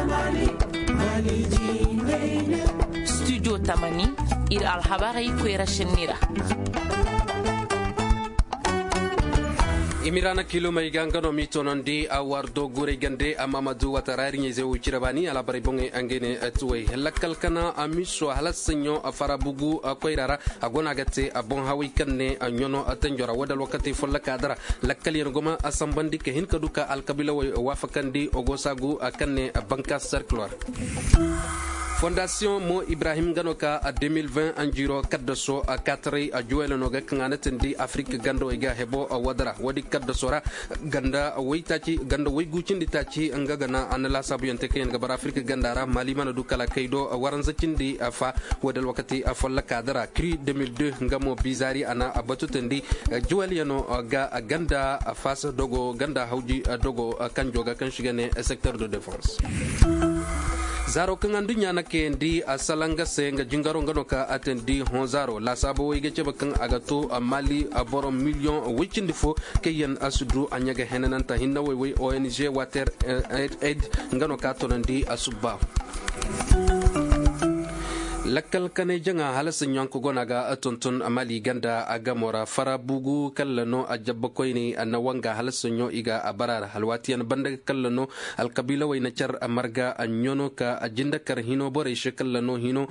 Studio Tamani ir alhabari kwera shenira. Imirana kilo mai gangano mitonondi awardo gure gande amamadu watarari nyeze uchirabani ala baribonge angene tuwe lakal kana amiso halassenyo afarabugu koirara agona gate abon hawi kanne anyono atanjora wadal wakati folla kadara lakal yergoma asambandi ke hin kaduka alkabila wafakandi ogosagu akanne banka circular. Fondation Mo Ibrahim Ganoka a 2020 anjiro kaddaso a 4 a juwele no ga kangana tendi Afrique gando ega hebo a wadara wadi kaddasora ganda waitaci ganda waygucindi taci ngagana anala sabu yante ken gabar Afrique gandara mali mana dukala kaydo waranzacindi afa wadal wakati a folla kadara cri 2002 ngamo bizari ana abatu tendi juwele yano ga ganda fasa dogo ganda hawji dogo kanjoga kan shigane secteur de défense. Zaro kangandu nyana kendi asalanga senga jingaro nganoka atendi honzaro la sabo wege chebakan agato amali aboro million wichindifo keyen asudru anyaga henananta hinna wewe ONG Water Aid nganoka tonandi asubba. Lakal kane janga halasin yanku gonaga atontun amali ganda agamora farabugu kallano ajabba koyni anawanga halasin yo iga abarar halwatiyan banda kallano alkabila wayna char amarga anyono ka ajinda karhino bore kallano hino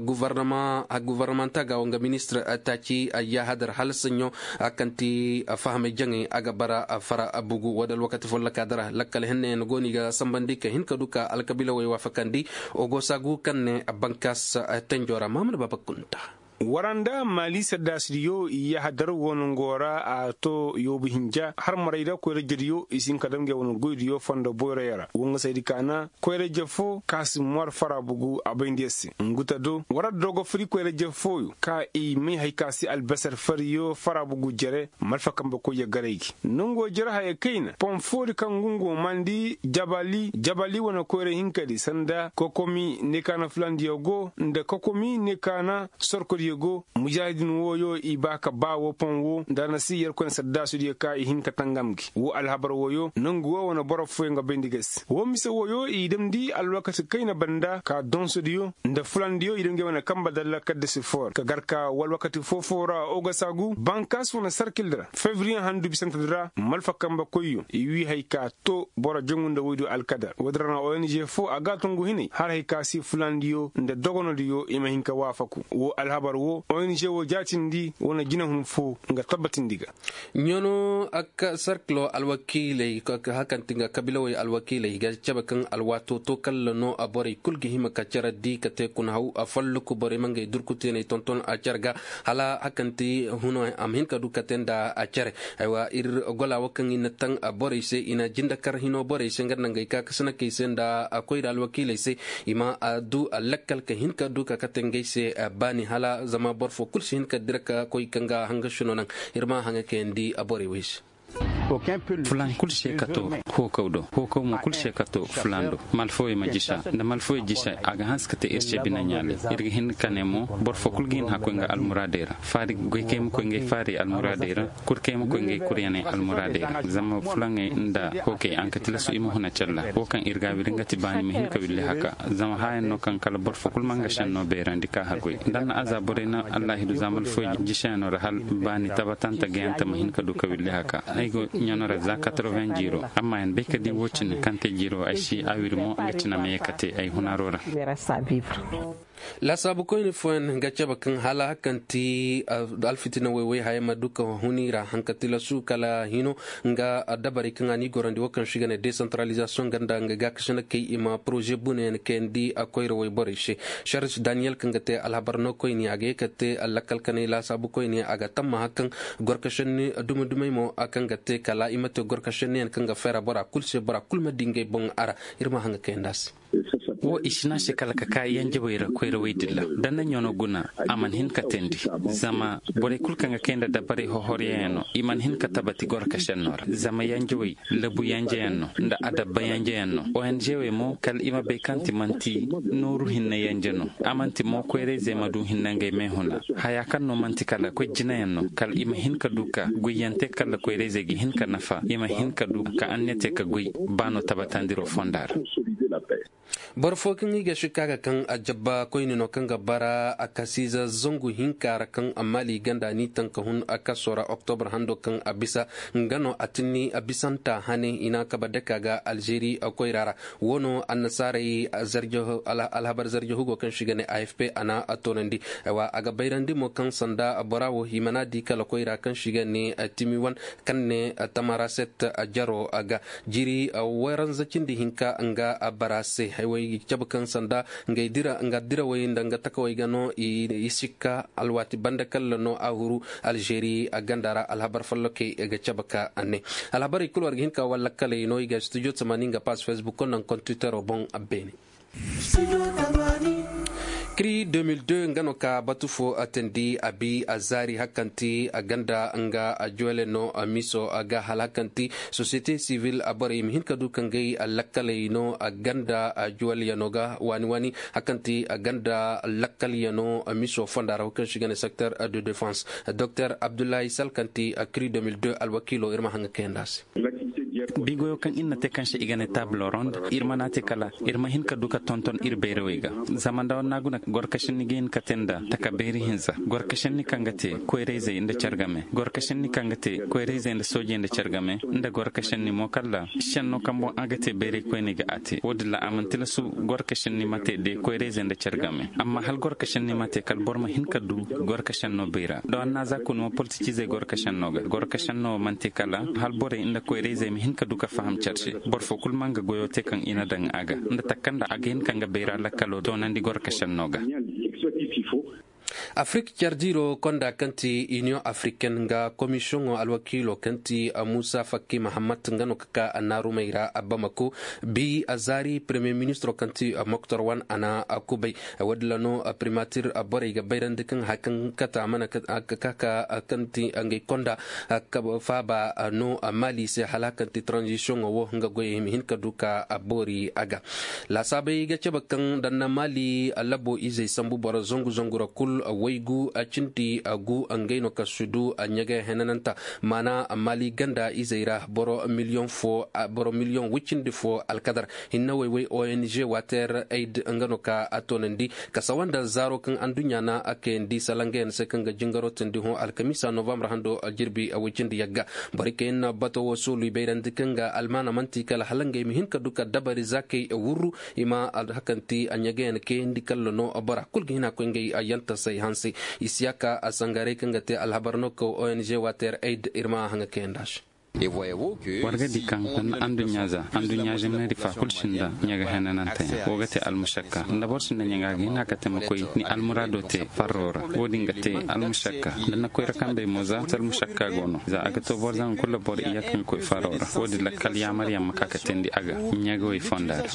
gouvernementa ga wanga ministre atachi ya hadar halasin yo akanti fahame jangi agabara fara abugu wadal wakati folla kadara lakal henne ngoni ga sambandi ka hinka duka alkabila way wafakandi ogosagu kanne abankas tenjora mamad babakunta waranda mali sadasriyo ya hadar wonun gora a to yobu hinja har maraida ko rejriyo isin kadam ge wonun goydiyo fondo boyra wonga saydi kana ko rejefo kas mor farabugu abendesi nguta do wara dogo fri ko rejefo ka e mi hay kasi albasar fariyo farabugu jere malfa kamba ko ya gareki nungo jere hay kaina pom fori kangungo mandi jabali wona ko re hinkadi sanda kokomi ne kana flandiyo go nde kokomi ne kana sorko yego mujahidin woyo ibaka bawo ponwo dana siyar kon sadda su ka ihin katangamki wo alhabar woyo nangu wo na borofo nga bendiges wo mise woyo idemdi alwakati kayna banda ka donso diyo nda fulandiyo idem gewana kamba dalla kadde sifor ka garka wal wakati fofora ogasagu bankas wona sarkildra février handu bisantadra malfa kamba koyo iwi hayka to bora jongunda woydo alkada wadrana ONG fo agatongu hini har hayka si fulandiyo nda dogono diyo imahinka wafaku wo alhabar wo ONG wo jatindi wona jina hun fu nga tabbatindiga nyono akka sarklo alwakile ka hakantinga kabila way alwakile ga chabakan alwato to kallano abore kulgi hima ka charadi ka te kun haw afallu ko bore mangay durkutene tonton a charga hala hakanti huno amhin ka dukatenda a chare aywa ir gola wakan ina tang abore se ina jinda kar hino bore se ngar nangay ka kasana ke senda akoy alwakile se ima adu alakkal ka hin ka duka katengay se bani hala zama borfo kulsin ka diraka koy kanga hanga shunonan irma hanga kendi abori wish fulan kulshe kato hoko mo kulshe kato fulando malfoy majisha na malfoy jisha aga hanskate irche binanyale irga hin kanemo borfo kulgin hakonga almuradera fari goykem ko ngey fari almuradera kurkem ko ngey kuryane almuradera zama fulange nda hoke ankatila su imo hona challa hokan irga wiringati bani me hin kawille haka zama hayen no kan kala borfo kulmanga shanno berandi ka hagoy dan azaborena allah hidu zamal foy jisha no rahal bani tabatanta genta me hin kadu kawille haka aygo nyonora za 80 jiro amma en beka di wocin kante jiro ay shi awirmo gatina me kate ay hunarora la sabu ko ni fon gachaba kan hala kanti alfitina wewe hayma duka hunira hankatila su kala hino nga dabari kan ani gorandi wakan shigane decentralisation ganda nga gakshana kay ima projet bunen kendi akoyro way borishe Charles Daniel kan gate alhabarno ko ni age kate alakal kan la sabu ko ni aga tamma hakan gorkashani dumay mo akan gate kala imate gorkashani kan ga fera bora kulse bora kulma dinge bon ara irma hanga kendas wo ishina shekala kaka yanje boyra koyra weydilla danna nyono guna aman hin katendi zama bore kulkanga kenda da bare ho horieno iman hin katabati gorka shennor zama yanje way labu yanje enno nda adabba yanje enno ONG we mo kal ima be kanti manti noru hinna yanje no amanti mo koyre zema du hinna ngay me hona haya kan no manti kala ko jina enno kal ima hin kaduka guyante kala koyre zegi hin kanafa ima hin kaduka annete ka guy bano tabatandiro fondar barfokin yi ga shikaga kan ajabba koini no kan gabara akasiza zongu hinkara kan amali ganda ni tankahun akasora oktober hando kan abisa ngano atini abisanta hane ina kabadaka ga algeri akwai rara wono annasari zarjo alhabar zarjo hugo kan shigane afp ana atonandi wa aga bayrandi mo kan sanda barawo himana di kala koira kan shigane timiwan kanne tamara set ajaro aga jiri waran zacindi hinka anga abarase hayway jabakan sanda ngay dira way ndanga takaway gano isikka alwati bandakal no ahuru algeri agandara alhabar falloke ga jabaka anne alhabari kulwar hinka wala kale no iga studio tsamaninga pas facebook kon kon twitter bon abene Kri 2002 ngano ka batufo atendi abi azari hakanti aganda anga ajuele no amiso aga halakanti societe civile abari mihinka du kangai alakale no aganda ajuele yanoga wani hakanti aganda lakale no amiso fondara hukan shigane secteur de défense Dr Abdoulaye Salkanti Kri 2002 alwakilo irma hanga kendasi bigoyo kan inna te kanche igane table ronde irmana te kala irma hinka duka tonton irbeerewega zamanda naguna gorkashin nigen katenda takaberi hinza gorkashin nikangate koereze inda chargame gorkashin nikangate koereze inda soje inda chargame inda gorkashin ni mokalla shanno kambo agate bere koeniga ati wodilla amantila su gorkashin ni mate de koereze inda chargame amma hal gorkashin ni mate kal borma hinka du gorkashin no beera do naza kuno politicize gorkashin noga gorkashin no mante kala hal bore inda koereze mi hinka duka faham charse bor fokul manga goyote kan ina dan aga nda takanda again kanga beera lakalo donandi gorkashin noga Afrique Chardiro konda kanti Union Africaine nga commission alwakilo kanti Musa Faki Mahamat ngano kaka anarumeira Bamako bi azari premier ministre kanti Mokhtar Wan ana akubay wadlano primatir abore ga bayran dikan hakan kata mana kaka kanti angai konda faba no mali se halakanti transition wo nga goye hin kaduka abori aga la sabai ga cebakan danna mali alabo izai sambu bara zongu zongura kul waigu a cinti agu angaino kasudu a nyaga henananta mana mali ganda izaira boro million wicindi fo alkadar hinna waiwai ONG water aid angano ka atonandi kasawanda zaro kan andunya na ake ndi salangen se kan ga jingaro tandi ho alkamisa november hando jirbi a wicindi yagga barike na bato wasulu beiran dikanga almana manti kala halange mi hinka duka dabari zakai wuru ima alhakanti anyaga ke ndi kallo no abara kulgina ko ngai ayanta sai hansi isiaka asangare kangate alhabarno ko ONG water aid irma hanga kendash warga dikan andu nyaza ne rifa kulshinda nyaga hanananta wogate almushakka ndaborsinda nyaga gina katema koy ni almurado te farrora wodingate almushakka dana koy rakambe moza almushakka gono za agato borzan kullo bor iyakin koy farrora wodi la kalyamar yam kakatendi aga nyaga way fondar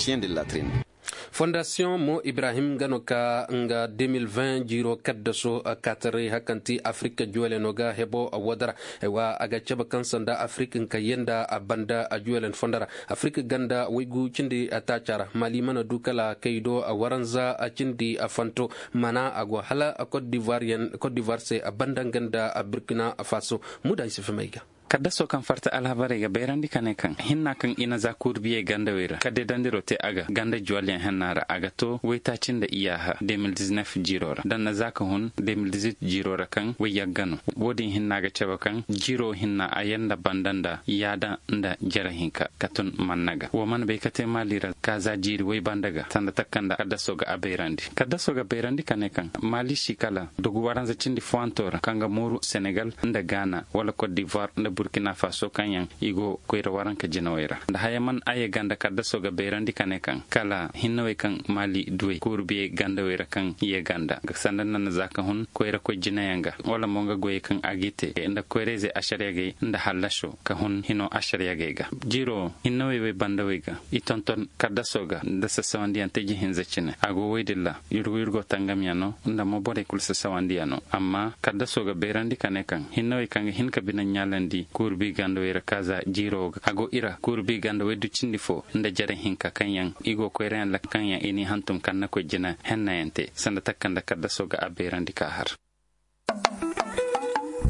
Fondation Mo Ibrahim Ganoka nga 2020 jiro kaddaso katare hakanti Afrika juwele noga hebo wadara wa aga chaba kansanda Afrika kayenda abanda juwelen fondara Afrika ganda wigu chindi atachara mali mana dukala kaido waranza chindi afanto mana agwa hala Côte d'Ivoire se abanda ganda Burkina Faso muda isifamaiga kadda so kan farta alhabarega beerandi kane kan hinna kan ina za kurbiye ganda wera kadde dandiro te aga ganda juwalen hannara aga to weta cinda iyaha 2019 jirora dan na zaka hun 2018 jirora kan wayaggano wodi hinna ga ceba kan jiro hinna ayanda bandanda yada nda jara hinka katun mannaga wo man be kate malira kaza jiri way bandaga tanda takkanda kadda so ga beerandi kane kan mali shikala dogu waranza cindi fontora kanga moru Senegal nda Ghana wala Côte d'Ivoire nda Burkina Faso kanyan igo koyra waranka jinawera da hayaman aye ganda kadda soga beerandi kane kan kala hinnawe kan mali duwe kurbiye ganda wera kan ye ganda sandan nan zaka hun koyra ko jinayanga wala monga goye kan agite inda koyreze ashariyage inda halasho ka hun hino ashariyage ga jiro hinnawe we bandawe ga itonton kadda soga da sasawandi ante jihinza chine ago wedilla yurgo tangamyano inda mobore kul sasawandiyano amma kadda soga beerandi kane kan hinnawe kan hinka binan nyalandi kurbi gando wera kaza jiro ago ira kurbi gando wedu cindi fo nda jare hinka kanyan igo ko ren la kanyan ini hantum kanna ko jina hennayente sanda takkanda kadda soga aberandi ka har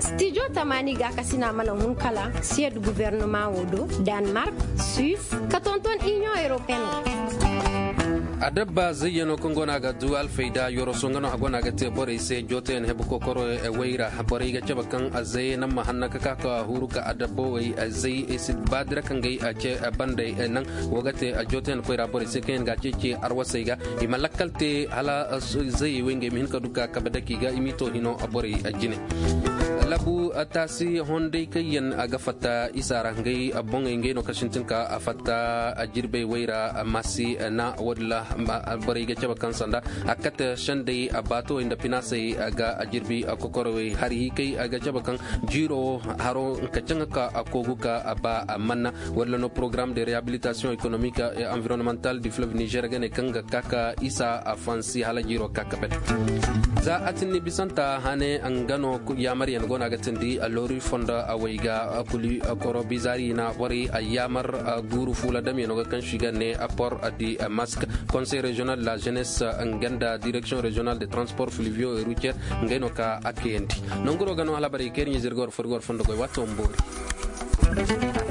studio tamani ga kasina mana hun kala sied gouvernement wodo Denmark Suisse katonton Union Européenne adabba zayyano kongona ga dual faida yoro songano agona ga te bore se joten hebu kokoro e weira bore ga chabakan azay nam mahanna ka huruka adabbo way azay esid badra kangay ache bande nan wogate joten ko ra bore se ken ga cheche arwasayga imalakalte hala zay wenge min ka duka kabadaki ga imito hino bore ajine labu atasi honde kayen aga fata isara ngai abonga ngai no kashintin ka afata ajirbe weira masi na wadla bari ga chaba kansanda akata shande abato inda pinase aga ajirbi akokorowe hari kai aga chaba kan jiro haro kachanga ka akoguka aba manna wadla no programme de réhabilitation économique et environnementale du fleuve Niger gane kanga kaka isa afansi hala jiro kaka bet za atini bisanta hane angano yamari en gona gatindi alori fonda awaiga akuli akoro bizari na wari ayamar guru fula dami no kan shigane apport adi masque conseil régional de la jeunesse nganda direction régionale des transports fluviaux et routiers ngeno ka akendi nongoro gano ala bari kerni zirgor forgor fondo ko wato mbori